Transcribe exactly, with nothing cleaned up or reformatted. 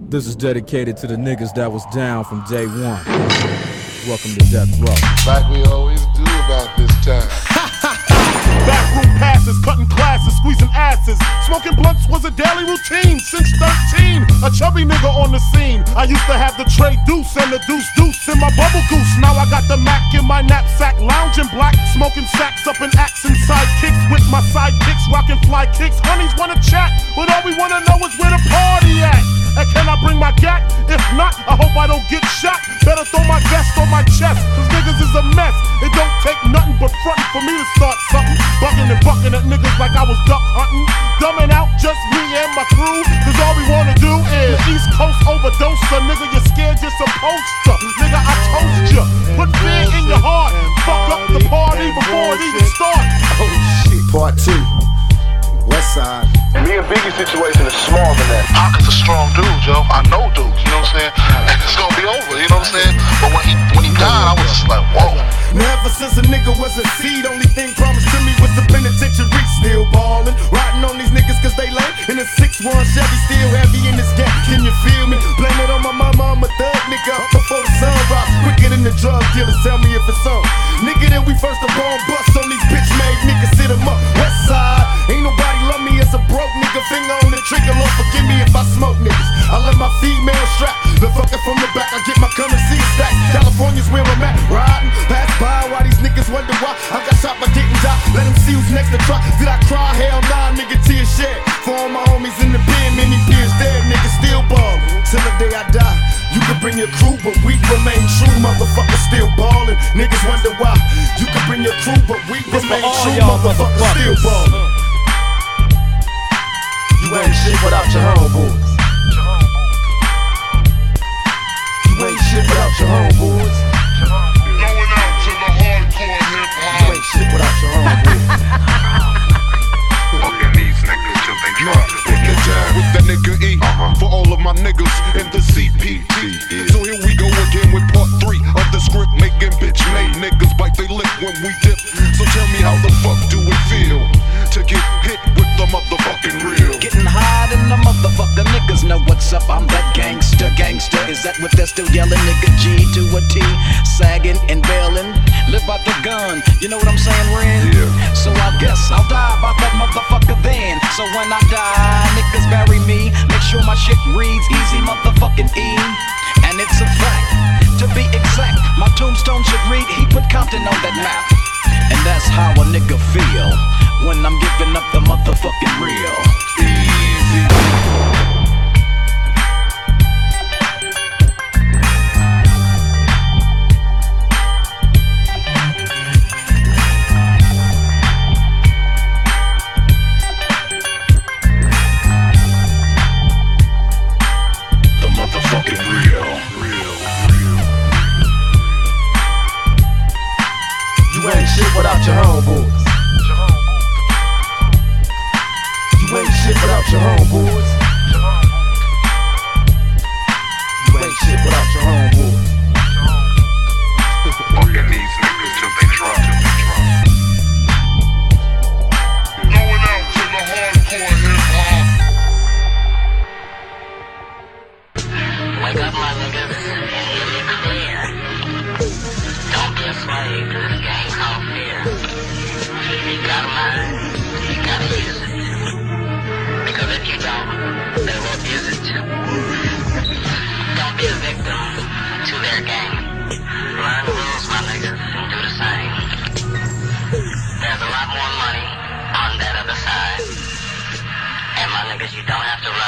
This is dedicated to the niggas that was down from day one. Welcome to Death Row. Like we always do about this time. Backroom passes, cutting classes, squeezing asses. Smoking blunts was a daily routine since thirteen. A chubby nigga on the scene. I used to have the tray deuce and the deuce deuce in my bubble goose. Now I got the Mac in my knapsack, lounging black, smoking sacks up in axe and sidekicks with my sidekicks, rocking fly kicks. Honeys wanna chat, but all we wanna know is where the party at. And can I bring my gat? If not, I hope I don't get shot. Better throw my vest on my chest, cause niggas is a mess. It don't take nothing but frontin' for me to start something. Bucking and bucking at niggas like I was duck hunting. Dumbing out just me and my crew, cause all we wanna do is East Coast overdose. So nigga, you're scared you're supposed to. Nigga, I told ya, put fear in your heart. Fuck up the party before it even starts. Oh shit. Part two. West side. Me and Biggie's situation is small than that. Pac is a strong dude, yo. I know dudes, you know what I'm saying? And it's gonna be over, you know what I'm saying? But when he when he died, I was just like, whoa. Never since a nigga was a seed, only thing promised to me was the penitentiary. Still ballin', riding on these niggas cause they lame. In a six one Chevy, still heavy in this gap. Can you feel me? Blame it on my mama, I'm a thug nigga. Before the sun rise, quicker than the drug dealers. Tell me if it's on. Nigga, then we first the bomb bust on these bitch made niggas. Sit 'em up, West side. Ain't nobody love me as a broke nigga. Finger on the trigger, Lord forgive me if I smoke niggas. I let my female strap, the fucker from the back. I get my currency stack. California's where I'm at, riding pass by while these niggas wonder why I got shot but didn't die. Let them see who's next to try. Did I cry? Hell nah, nigga, tears shed. For all my homies in the pen, many peers dead, niggas still ball. Till the day I die, you can bring your crew, but we remain true. Motherfuckers still ballin'. Niggas wonder why. You can bring your crew, but we remain true. Motherfuckers still ballin'. You ain't shit without your homeboys. You ain't shit without your homeboys. Going out to the hardcore hip hop. You ain't shit without your homeboys. Fucking these niggas till they drop. With that nigga E, uh-huh. For all of my niggas in the C P T. Yeah. So here we go again with part three of the script making bitch made niggas bite they lip when we dip. So tell me how the fuck do it feel to get hit with the motherfucking real? Getting high in the motherfucker, niggas know what's up. I'm that gangster, gangster. Is that what they're still yelling? Nigga G to a T, sagging and bailing. Live out the gun, you know what I'm saying, Ren? Yeah. So I guess I'll die about that motherfucker then. So when I die, niggas bury me. Make sure my shit reads easy motherfucking E. And it's a fact, to be exact, my tombstone should read he put Compton on that map. And that's how a nigga feel when I'm giving up the motherfucking real. Easy. Without your homeboys. You ain't shit without your homeboys. You ain't shit without your homeboys. Fucking these niggas till they drop. Going out to the hardcore hip hop. Wake up, my niggas, and hear me clear. Don't be a slave to this game called fear. You got a mind, you gotta use it. Because if you don't, they will abuse it. Don't be a victim to their game. Learn the rules, my niggas, and do the same. There's a lot more money on that other side. And my niggas, you don't have to